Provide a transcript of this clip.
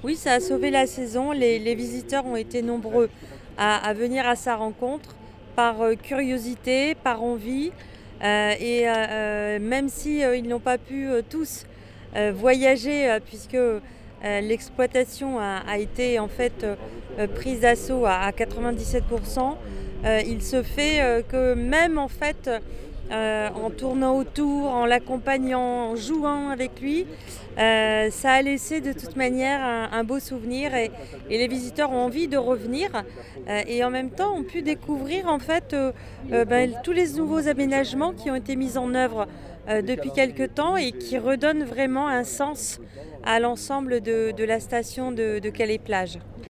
Oui, ça a sauvé la saison. Les visiteurs ont été nombreux à venir à sa rencontre par curiosité, par envie. Même si ils n'ont pas pu tous voyager, puisque l'exploitation a été en fait prise d'assaut à 97%, il se fait que même en fait en tournant autour, en l'accompagnant, en jouant avec lui, ça a laissé de toute manière un beau souvenir et les visiteurs ont envie de revenir et en même temps ont pu découvrir en fait tous les nouveaux aménagements qui ont été mis en œuvre depuis quelque temps et qui redonnent vraiment un sens à l'ensemble de la station de Calais-Plage.